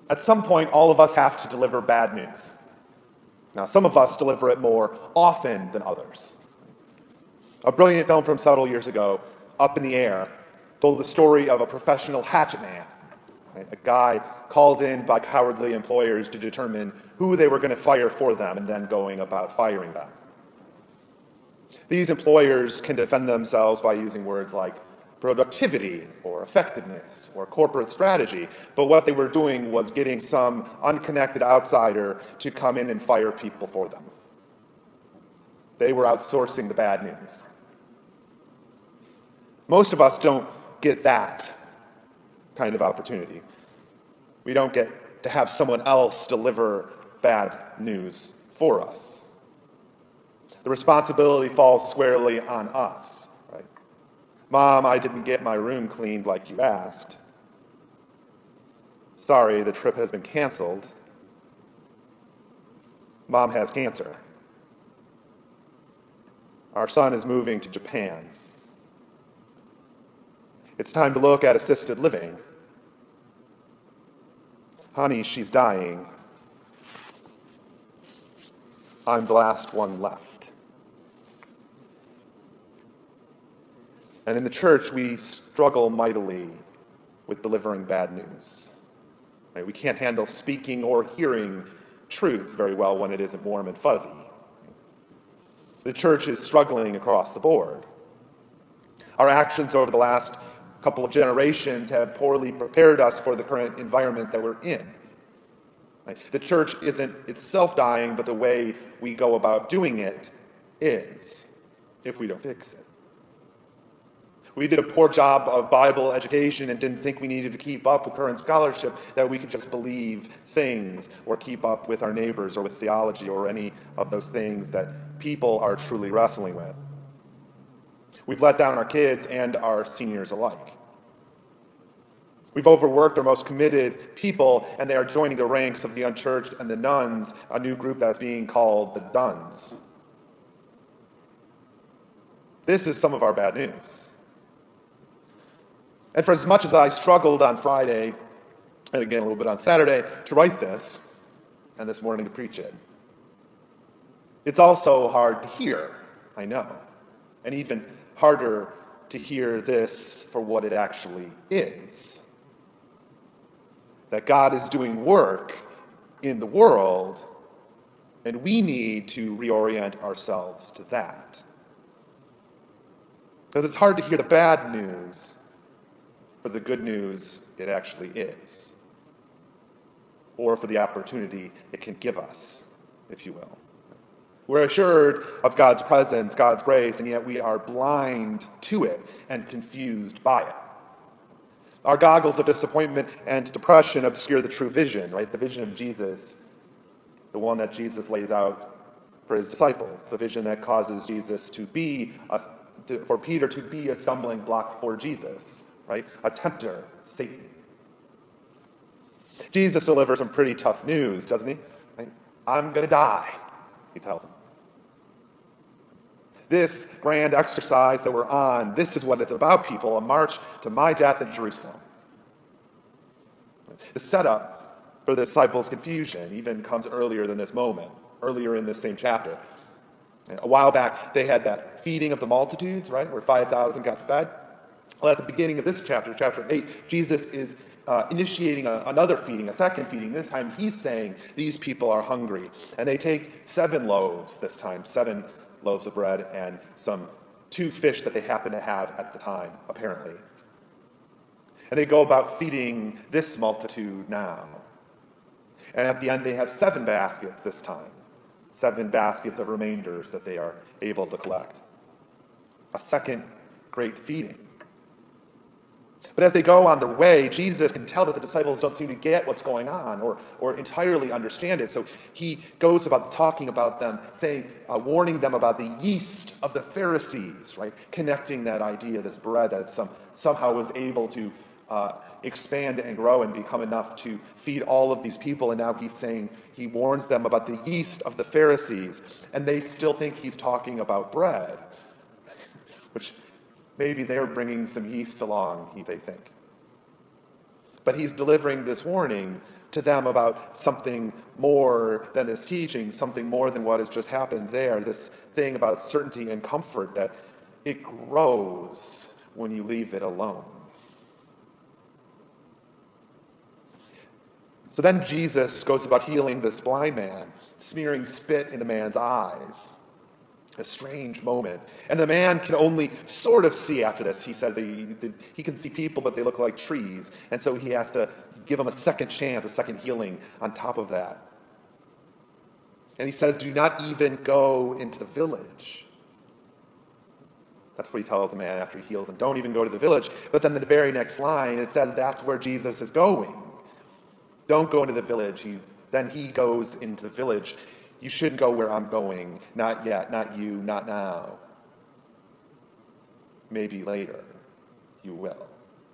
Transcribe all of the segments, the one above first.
At some point, all of us have to deliver bad news. Now, some of us deliver it more often than others. A brilliant film from several years ago, Up in the Air, told the story of a professional hatchet man, right? A guy called in by cowardly employers to determine who they were going to fire for them and then going about firing them. These employers can defend themselves by using words like productivity or effectiveness or corporate strategy, but what they were doing was getting some unconnected outsider to come in and fire people for them. They were outsourcing the bad news. Most of us don't get that kind of opportunity. We don't get to have someone else deliver bad news for us. The responsibility falls squarely on us, right? Mom, I didn't get my room cleaned like you asked. Sorry, the trip has been canceled. Mom has cancer. Our son is moving to Japan. It's time to look at assisted living. Honey, she's dying. I'm the last one left. And in the church, we struggle mightily with delivering bad news. Right? We can't handle speaking or hearing truth very well when it isn't warm and fuzzy. The church is struggling across the board. Our actions over the last couple of generations have poorly prepared us for the current environment that we're in. Right? The church isn't itself dying, but the way we go about doing it is, if we don't fix it. We did a poor job of Bible education and didn't think we needed to keep up with current scholarship, that we could just believe things or keep up with our neighbors or with theology or any of those things that people are truly wrestling with. We've let down our kids and our seniors alike. We've overworked our most committed people, and they are joining the ranks of the unchurched and the nuns, a new group that's being called the Duns. This is some of our bad news. And for as much as I struggled on Friday, and again a little bit on Saturday, to write this, and this morning to preach it, it's also hard to hear, I know, and even harder to hear this for what it actually is. That God is doing work in the world, and we need to reorient ourselves to that. Because it's hard to hear the bad news for the good news it actually is, or for the opportunity it can give us, if you will. We're assured of God's presence, God's grace, and yet we are blind to it and confused by it. Our goggles of disappointment and depression obscure the true vision, right? The vision of Jesus, the one that Jesus lays out for his disciples, the vision that causes Jesus to be, for Peter to be a stumbling block for Jesus, right? A tempter, Satan. Jesus delivers some pretty tough news, doesn't he? Right? I'm going to die, he tells them. This grand exercise that we're on, this is what it's about, people, a march to my death in Jerusalem. The setup for the disciples' confusion even comes earlier than this moment, earlier in this same chapter. A while back, they had that feeding of the multitudes, right, where 5,000 got fed. Well, at the beginning of this chapter, chapter 8, Jesus is initiating another feeding, a second feeding. This time he's saying these people are hungry. And they take 7 loaves this time, 7 loaves of bread and some 2 fish that they happen to have at the time, apparently. And they go about feeding this multitude now. And at the end they have 7 baskets this time. 7 baskets of remainders that they are able to collect. A second great feeding. But as they go on their way, Jesus can tell that the disciples don't seem to get what's going on or entirely understand it. So he goes about talking about them, saying, warning them about the yeast of the Pharisees, right? Connecting that idea, this bread that somehow was able to expand and grow and become enough to feed all of these people. And now he's saying, he warns them about the yeast of the Pharisees. And they still think he's talking about bread, which maybe they're bringing some yeast along, they think. But he's delivering this warning to them about something more than this teaching, something more than what has just happened there, this thing about certainty and comfort that it grows when you leave it alone. So then Jesus goes about healing this blind man, smearing spit in the man's eyes. A strange moment. And the man can only sort of see after this. He says he can see people, but they look like trees. And so he has to give them a second chance, a second healing on top of that. And he says, do not even go into the village. That's what he tells the man after he heals him. Don't even go to the village. But then the very next line, it says that's where Jesus is going. Don't go into the village. Then he goes into the village. You shouldn't go where I'm going. Not yet, not you, not now. Maybe later you will.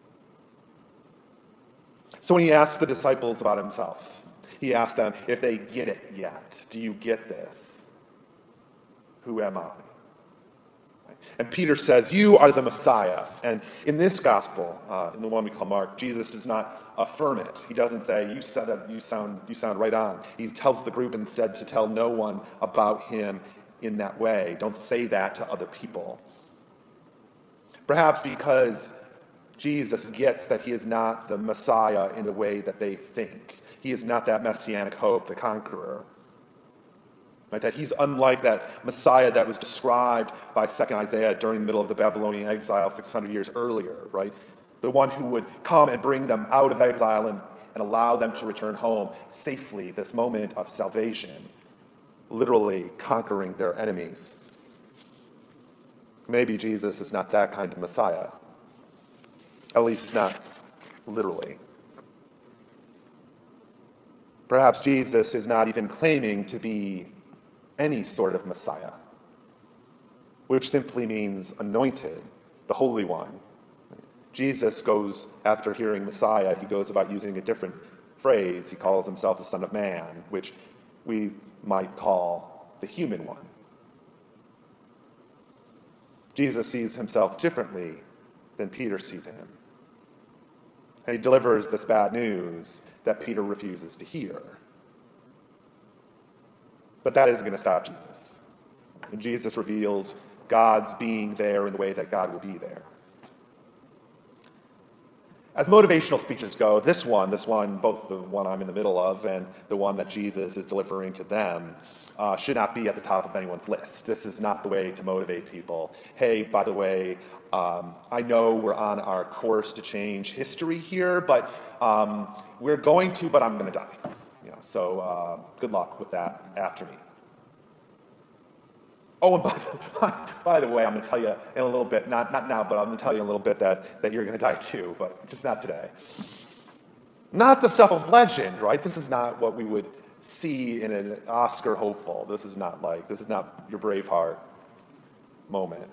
So when he asks the disciples about himself, he asks them if they get it yet. Do you get this? Who am I? And Peter says, you are the Messiah. And in this gospel, in the one we call Mark, Jesus does not affirm it. He doesn't say, you said it, you sound right on. He tells the group instead to tell no one about him in that way. Don't say that to other people. Perhaps because Jesus gets that he is not the Messiah in the way that they think. He is not that messianic hope, the conqueror. Right? That he's unlike that Messiah that was described by 2nd Isaiah during the middle of the Babylonian exile 600 years earlier, right? The one who would come and bring them out of exile and allow them to return home safely, this moment of salvation, literally conquering their enemies. Maybe Jesus is not that kind of Messiah. At least not literally. Perhaps Jesus is not even claiming to be any sort of Messiah, which simply means anointed, the Holy One. Jesus goes, after hearing Messiah, he goes about using a different phrase. He calls himself the Son of Man, which we might call the human one. Jesus sees himself differently than Peter sees him. And he delivers this bad news that Peter refuses to hear. But that isn't going to stop Jesus. And Jesus reveals God's being there in the way that God will be there. As motivational speeches go, this one, both the one I'm in the middle of and the one that Jesus is delivering to them, should not be at the top of anyone's list. This is not the way to motivate people. Hey, by the way, I know we're on our course to change history here, but we're going to, but I'm going to die. So good luck with that after me. Oh, and by the way, I'm going to tell you in a little bit, not now, but I'm going to tell you in a little bit that you're going to die too, but just not today. Not the stuff of legend, right? This is not what we would see in an Oscar hopeful. This is not your Braveheart moment.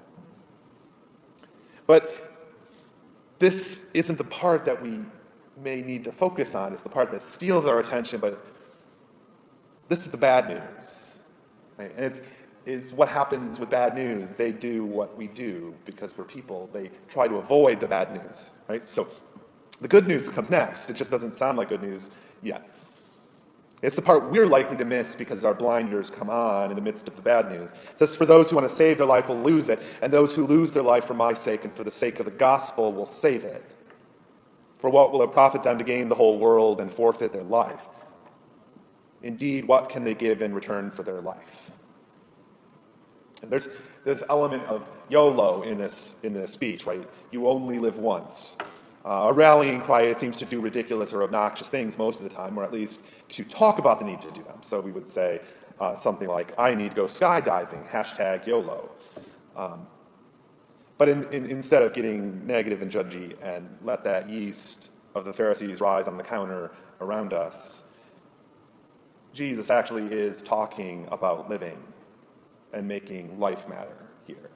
But this isn't the part that we may need to focus on. It's the part that steals our attention, but this is the bad news. Right? And it's what happens with bad news. They do what we do because we're people. They try to avoid the bad news, right? So the good news comes next. It just doesn't sound like good news yet. It's the part we're likely to miss because our blinders come on in the midst of the bad news. It says, for those who want to save their life will lose it, and those who lose their life for my sake and for the sake of the gospel will save it. For what will it profit them to gain the whole world and forfeit their life? Indeed, what can they give in return for their life? And there's this element of YOLO in this speech, right? You only live once. A rallying cry, it seems to do ridiculous or obnoxious things most of the time, or at least to talk about the need to do them. So we would say something like, I need to go skydiving, hashtag YOLO. But instead of getting negative and judgy and let that yeast of the Pharisees rise on the counter around us, Jesus actually is talking about living and making life matter here.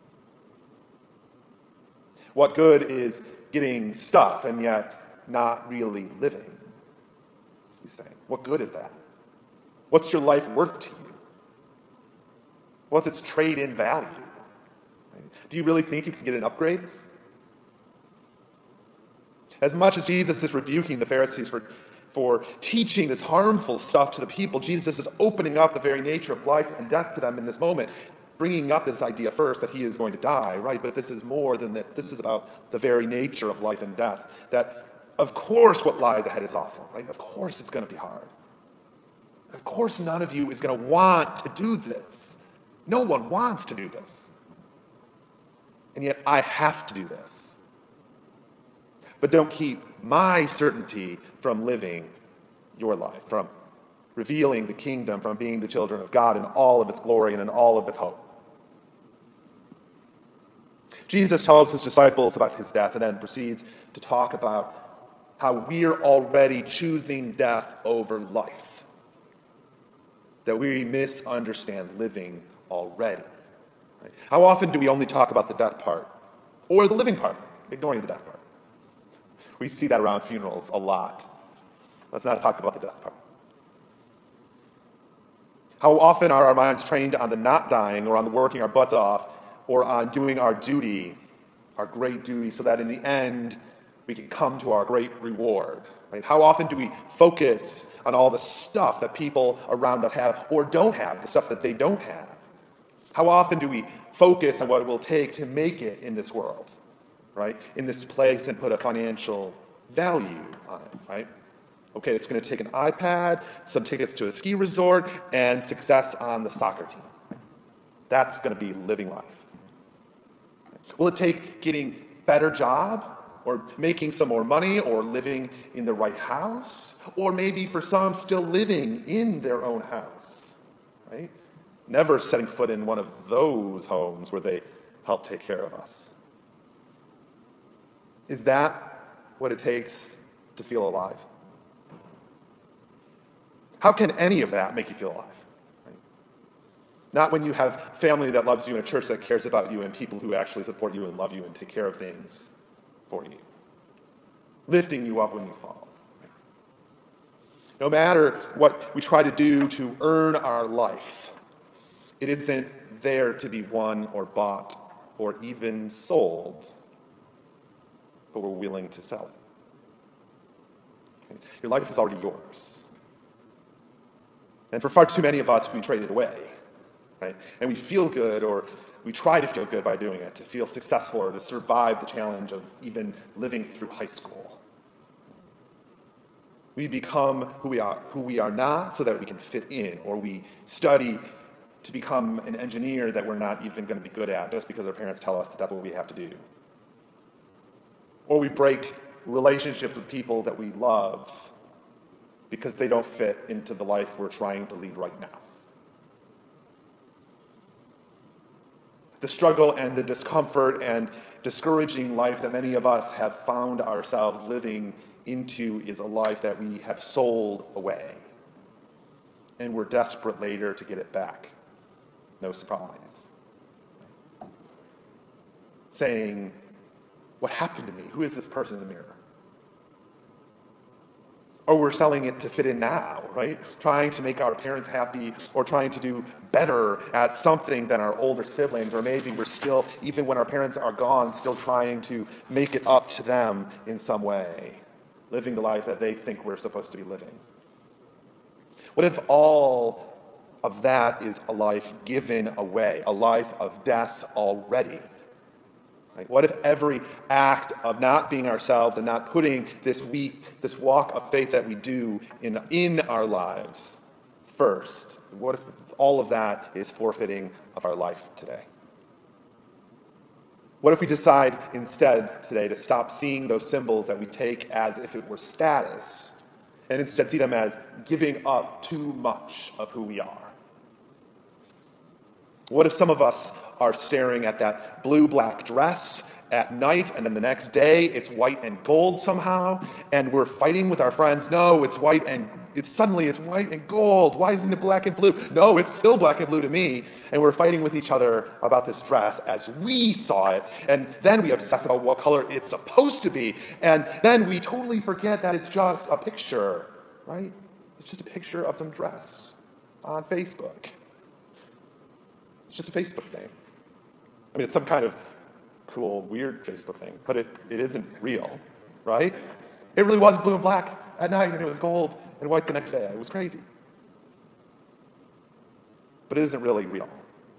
What good is getting stuff and yet not really living? He's saying. What good is that? What's your life worth to you? What's its trade-in value? Do you really think you can get an upgrade? As much as Jesus is rebuking the Pharisees for teaching this harmful stuff to the people, Jesus is opening up the very nature of life and death to them in this moment, bringing up this idea first that he is going to die, right? But this is more than this. This is about the very nature of life and death. That, of course, what lies ahead is awful, right? Of course it's going to be hard. Of course, none of you is going to want to do this. No one wants to do this. And yet, I have to do this. But don't keep my certainty from living your life, from revealing the kingdom, from being the children of God in all of its glory and in all of its hope. Jesus tells his disciples about his death and then proceeds to talk about how we're already choosing death over life. That we misunderstand living already. Right? How often do we only talk about the death part? Or the living part, ignoring the death part? We see that around funerals a lot. Let's not talk about the death part. How often are our minds trained on the not dying or on the working our butts off or on doing our duty, our great duty, so that in the end we can come to our great reward? Right? How often do we focus on all the stuff that people around us have or don't have, the stuff that they don't have? How often do we focus on what it will take to make it in this world, right? In this place, and put a financial value on it, right? Okay, it's going to take an iPad, some tickets to a ski resort, and success on the soccer team. That's going to be living life. Will it take getting a better job, or making some more money, or living in the right house, or maybe for some still living in their own house, right? Never setting foot in one of those homes where they help take care of us. Is that what it takes to feel alive? How can any of that make you feel alive? Right? Not when you have family that loves you and a church that cares about you and people who actually support you and love you and take care of things for you. Lifting you up when you fall. No matter what we try to do to earn our life, it isn't there to be won or bought or even sold, but we're willing to sell it. Okay? Your life is already yours. And for far too many of us, we trade it away. Right? And we feel good, or we try to feel good by doing it, to feel successful or to survive the challenge of even living through high school. We become who we are not so that we can fit in, or we study to become an engineer that we're not even going to be good at just because our parents tell us that that's what we have to do. Or we break relationships with people that we love because they don't fit into the life we're trying to lead right now. The struggle and the discomfort and discouraging life that many of us have found ourselves living into is a life that we have sold away. And we're desperate later to get it back. No surprise. Saying, what happened to me? Who is this person in the mirror? Or we're selling it to fit in now, right? Trying to make our parents happy, or trying to do better at something than our older siblings, or maybe we're still, even when our parents are gone, still trying to make it up to them in some way, living the life that they think we're supposed to be living. What if all of that is a life given away, a life of death already? Right? What if every act of not being ourselves and not putting this walk of faith that we do in our lives first, what if all of that is forfeiting of our life today? What if we decide instead today to stop seeing those symbols that we take as if it were status, and instead see them as giving up too much of who we are? What if some of us are staring at that blue-black dress at night, and then the next day it's white and gold somehow, and we're fighting with our friends? No, it's white and suddenly it's white and gold. Why isn't it black and blue? No, it's still black and blue to me. And we're fighting with each other about this dress as we saw it, and then we obsess about what color it's supposed to be, and then we totally forget that it's just a picture, right? It's just a picture of some dress on Facebook. It's just a Facebook thing. I mean, it's some kind of cool, weird Facebook thing, but it isn't real. right? It really was blue and black at night, and it was gold and white the next day. It was crazy. But it isn't really real.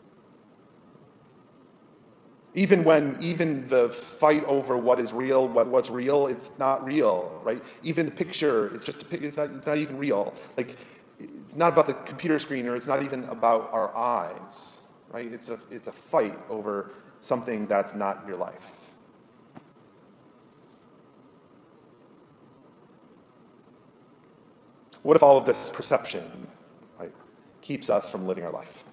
Even the fight over what is real, what's real, it's not real, right? Even the picture, it's just it's not even real. Like it's not about the computer screen, or it's not even about our eyes, right? It's a fight over something that's not your life. What if all of this perception, right, keeps us from living our life?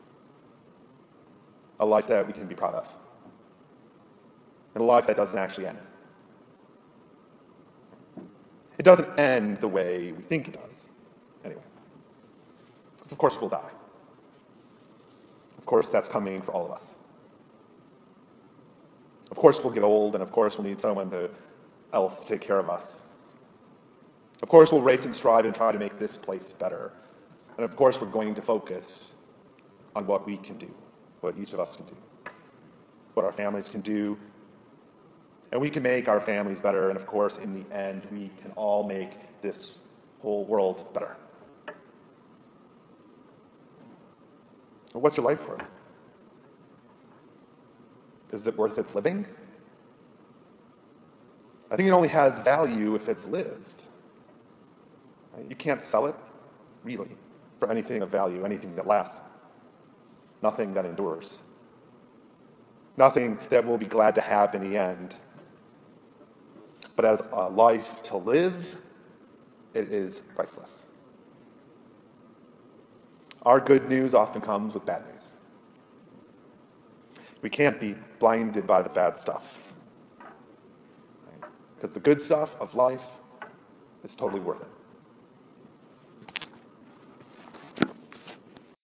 A life that we can be proud of. And a life that doesn't actually end. It doesn't end the way we think it does, anyway. Because of course we'll die. Of course that's coming for all of us. Of course we'll get old, and of course we'll need someone else to take care of us. Of course we'll race and strive and try to make this place better. And of course we're going to focus on what we can do, what each of us can do, what our families can do. And we can make our families better, and of course, in the end, we can all make this whole world better. But what's your life worth? Is it worth its living? I think it only has value if it's lived. Right? You can't sell it, really, for anything of value, anything that lasts, nothing that endures, nothing that we'll be glad to have in the end. But as a life to live, it is priceless. Our good news often comes with bad news. We can't be blinded by the bad stuff. Because the good stuff of life is totally worth it.